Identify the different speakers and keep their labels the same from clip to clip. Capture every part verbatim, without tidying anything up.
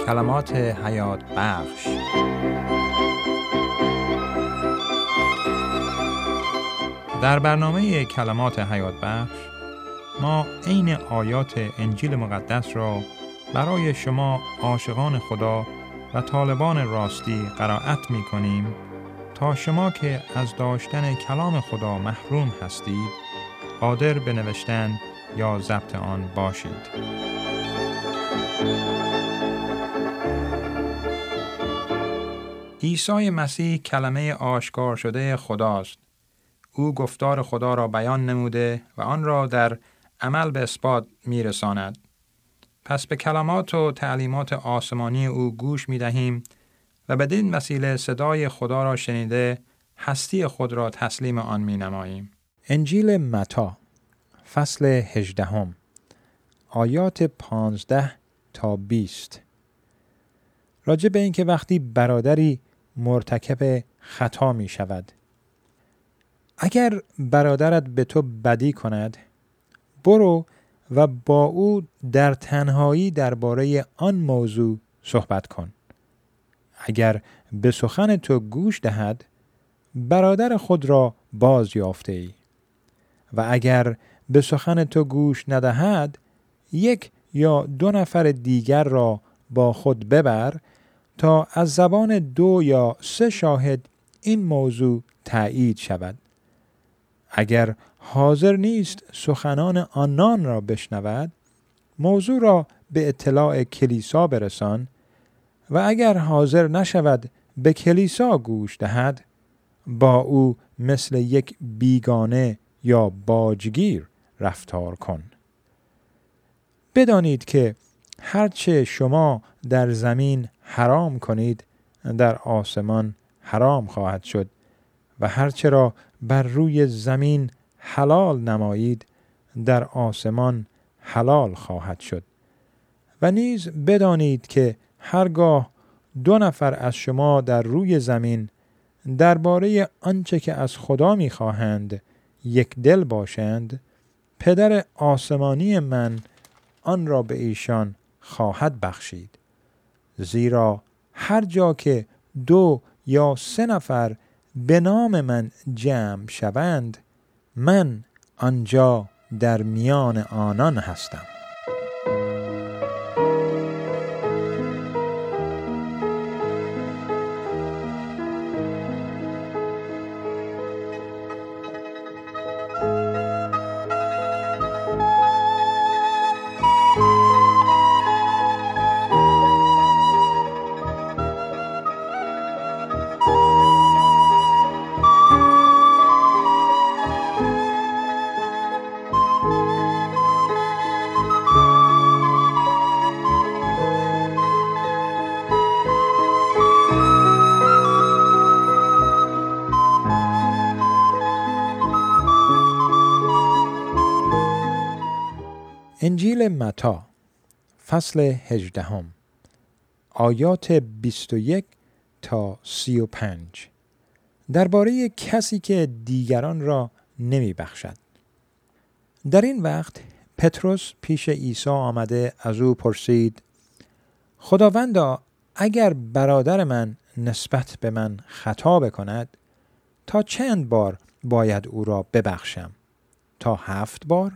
Speaker 1: کلمات حیات بخش. در برنامه کلمات حیات بخش ما عین آیات انجیل مقدس را برای شما عاشقان خدا و طالبان راستی قرائت می کنیم تا شما که از داشتن کلام خدا محروم هستید قادر به نوشتن یا ضبط آن باشید. عیسی مسیح کلمه آشکار شده خداست. او گفتار خدا را بیان نموده و آن را در عمل به اثبات می رساند. پس به کلمات و تعلیمات آسمانی او گوش می دهیم و بدین وسیله صدای خدا را شنیده هستی خود را تسلیم آن می نماییم. انجیل متی فصل هجدهم آیات پانزده تا بیست راجع به این که وقتی برادری مرتکب خطا می شود، اگر برادرت به تو بدی کند، برو و با او در تنهایی درباره آن موضوع صحبت کن. اگر به سخن تو گوش دهد، برادر خود را باز یافته ای. و اگر به سخن تو گوش ندهد، یک یا دو نفر دیگر را با خود ببر تا از زبان دو یا سه شاهد این موضوع تأیید شود. اگر حاضر نیست سخنان آنان را بشنود، موضوع را به اطلاع کلیسا برسان و اگر حاضر نشود به کلیسا گوش دهد، با او مثل یک بیگانه یا باجگیر رفتار کن. بدانید که هرچه شما در زمین حرام کنید در آسمان حرام خواهد شد و هرچه را بر روی زمین حلال نمایید در آسمان حلال خواهد شد. و نیز بدانید که هرگاه دو نفر از شما در روی زمین درباره آنچه که از خدا می‌خواهند یک دل باشند، پدر آسمانی من آن را به ایشان خواهد بخشید. زیرا هر جا که دو یا سه نفر به نام من جمع شوند، من آنجا در میان آنان هستم. انجیل متی فصل هجدهم آیات بیست و یک تا سی و پنج درباره کسی که دیگران را نمی بخشد. در این وقت پتروس پیش عیسی آمده از او پرسید: خداوندا، اگر برادر من نسبت به من خطا بکند، تا چند بار باید او را ببخشم؟ تا هفت بار؟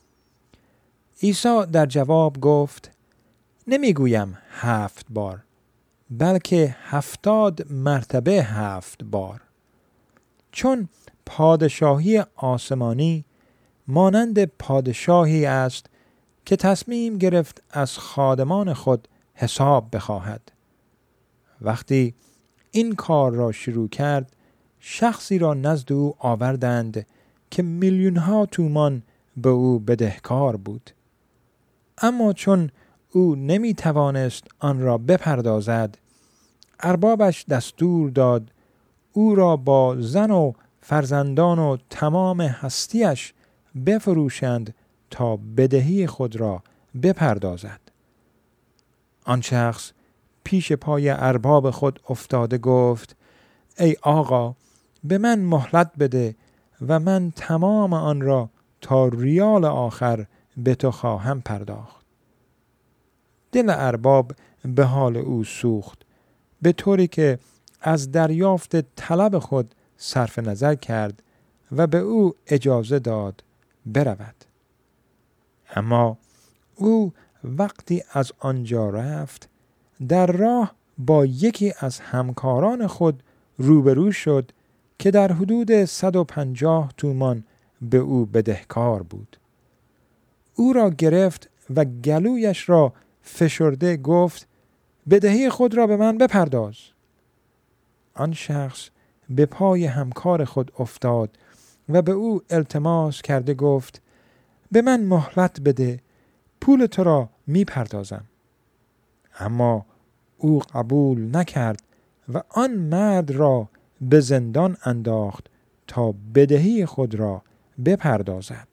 Speaker 1: عیسی در جواب گفت: نمیگویم هفت بار، بلکه هفتاد مرتبه هفت بار. چون پادشاهی آسمانی مانند پادشاهی است که تصمیم گرفت از خادمان خود حساب بخواهد. وقتی این کار را شروع کرد، شخصی را نزد او آوردند که میلیون ها تومان به او بدهکار بود. اما چون او نمی توانست آن را بپردازد، اربابش دستور داد او را با زن و فرزندان و تمام هستیش بفروشند تا بدهی خود را بپردازد. آن شخص پیش پای ارباب خود افتاده گفت: ای آقا، به من مهلت بده و من تمام آن را تا ریال آخر به تو خواهم پرداخت.
Speaker 2: دل ارباب به حال او سوخت، به طوری که از دریافت طلب خود صرف نظر کرد و به او اجازه داد برود. اما او وقتی از آنجا رفت، در راه با یکی از همکاران خود روبرو شد که در حدود صد و پنجاه تومان به او بدهکار بود. او را گرفت و گلویش را فشرده گفت: بدهی خود را به من بپرداز. آن شخص به پای همکار خود افتاد و به او التماس کرده گفت: به من مهلت بده، پول تو را می پردازم. اما او قبول نکرد و آن مرد را به زندان انداخت تا بدهی خود را بپردازد.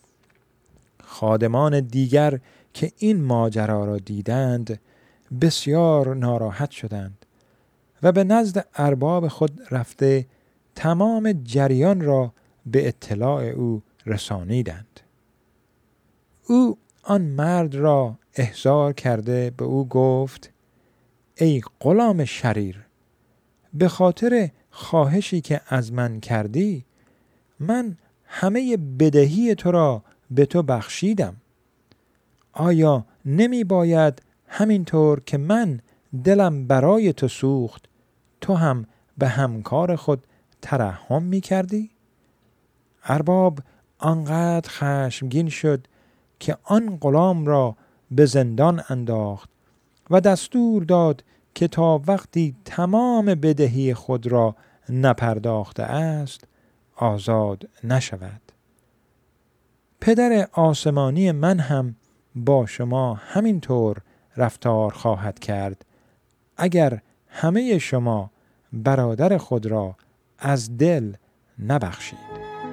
Speaker 2: خادمان دیگر که این ماجرا را دیدند بسیار ناراحت شدند و به نزد ارباب خود رفته تمام جریان را به اطلاع او رسانیدند. او آن مرد را احضار کرده به او گفت: ای غلام شریر، به خاطر خواهشی که از من کردی من همه بدهی تو را به تو بخشیدم. آیا نمی باید همینطور که من دلم برای تو سوخت تو هم به همکار خود ترحم می کردی؟ ارباب آنقدر خشمگین شد که آن غلام را به زندان انداخت و دستور داد که تا وقتی تمام بدهی خود را نپرداخته است آزاد نشود. پدر آسمانی من هم با شما همینطور رفتار خواهد کرد اگر همه شما برادر خود را از دل نبخشید.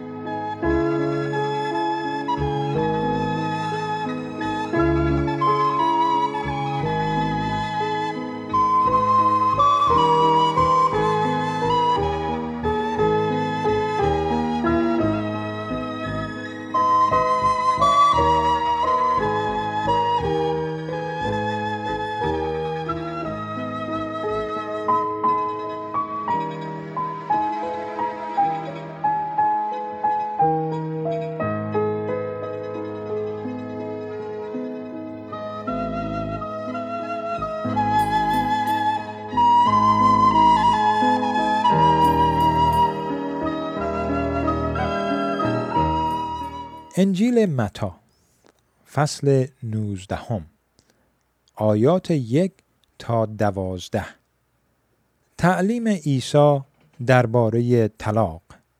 Speaker 2: انجیل متی فصل نوزدهم آیات یک تا دوازده. تعلیم عیسی درباره طلاق.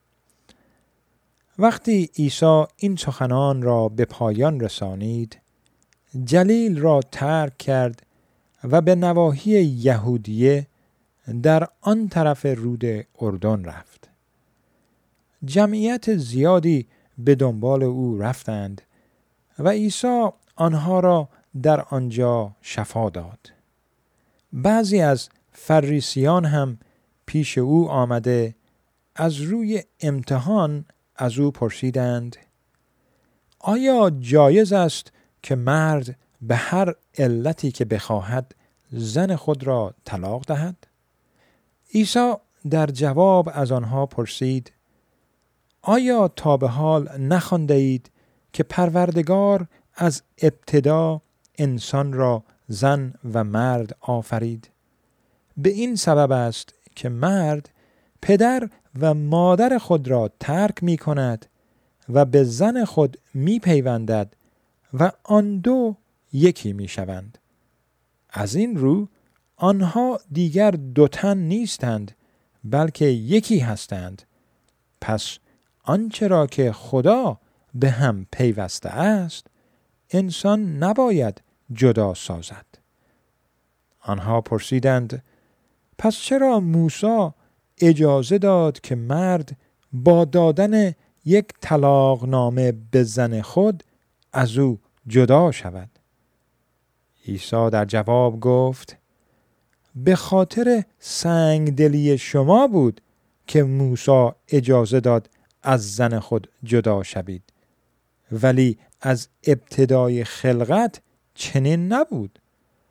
Speaker 2: وقتی عیسی این سخنان را به پایان رسانید، جلیل را ترک کرد و به نواحی یهودیه در آن طرف رود اردن رفت. جمعیت زیادی به دنبال او رفتند و عیسی آنها را در آنجا شفا داد. بعضی از فریسیان هم پیش او آمده از روی امتحان از او پرسیدند: آیا جایز است که مرد به هر علتی که بخواهد زن خود را طلاق دهد؟ عیسی در جواب از آنها پرسید: آیا تا به حال نخوانده اید که پروردگار از ابتدا انسان را زن و مرد آفرید؟ به این سبب است که مرد پدر و مادر خود را ترک می کند و به زن خود می پیوندد و آن دو یکی می شوند. از این رو آنها دیگر دو تن نیستند بلکه یکی هستند. پس آنچه را که خدا به هم پیوسته است انسان نباید جدا سازد. آنها پرسیدند: پس چرا موسی اجازه داد که مرد با دادن یک طلاقنامه به زن خود از او جدا شود؟ عیسی در جواب گفت: به خاطر سنگدلی شما بود که موسی اجازه داد از زن خود جدا شوید، ولی از ابتدای خلقت چنین نبود.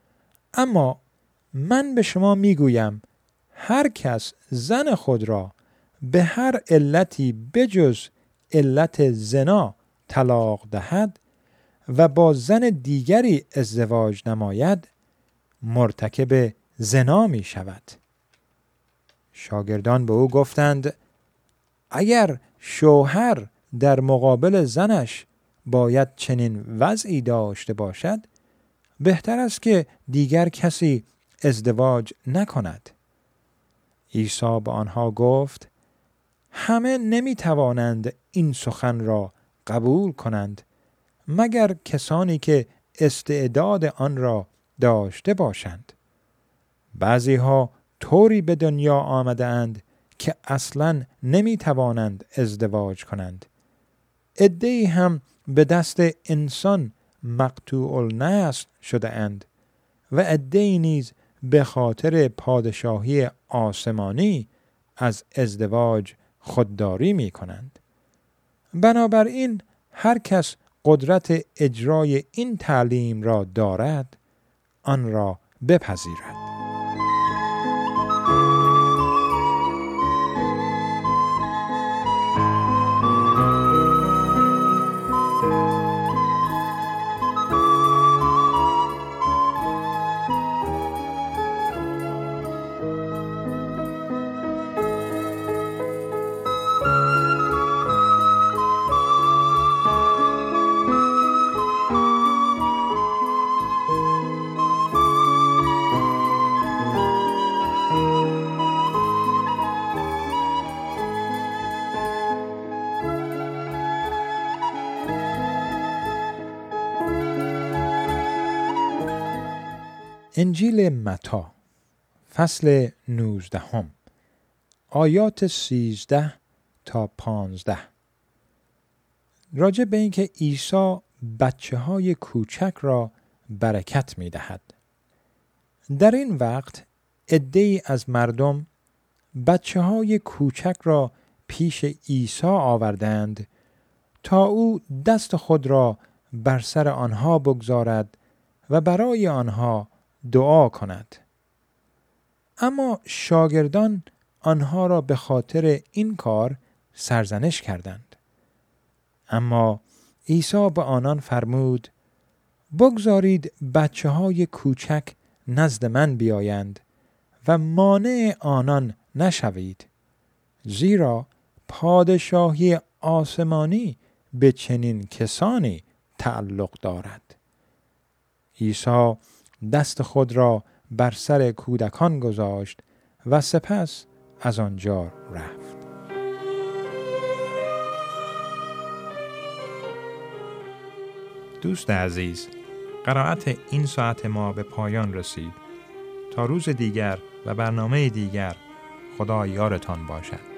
Speaker 2: اما من به شما میگویم هر کس زن خود را به هر علتی بجز علت زنا طلاق دهد و با زن دیگری ازدواج نماید مرتکب زنا می شود. شاگردان به او گفتند اگر شوهر در مقابل زنش باید چنین وضعی داشته باشد، بهتر است که دیگر کسی ازدواج نکند. عیسی به آنها گفت همه نمی توانند این سخن را قبول کنند مگر کسانی که استعداد آن را داشته باشند. بعضی ها طوری به دنیا آمده اند که اصلاً نمی توانند ازدواج کنند. عده‌ای هم به دست انسان مقطوع النسل شده اند و عده‌ای نیز به خاطر پادشاهی آسمانی از ازدواج خودداری می کنند. بنابراین هر کس قدرت اجرای این تعلیم را دارد آن را بپذیرد. انجیل متی فصل نوزدهم آیات سیزده تا پانزده راجع به اینکه عیسی بچه های کوچک را برکت می دهد. در این وقت عده‌ای از مردم بچه های کوچک را پیش عیسی آوردند تا او دست خود را بر سر آنها بگذارد و برای آنها دعا کند. اما شاگردان آنها را به خاطر این کار سرزنش کردند. اما عیسی به آنان فرمود بگذارید بچه های کوچک نزد من بیایند و مانع آنان نشوید، زیرا پادشاهی آسمانی به چنین کسانی تعلق دارد. عیسی دست خود را بر سر کودکان گذاشت و سپس از آنجا رفت.
Speaker 1: دوست عزیز، قرائت این ساعت ما به پایان رسید. تا روز دیگر و برنامه دیگر، خدا یارتان باشد.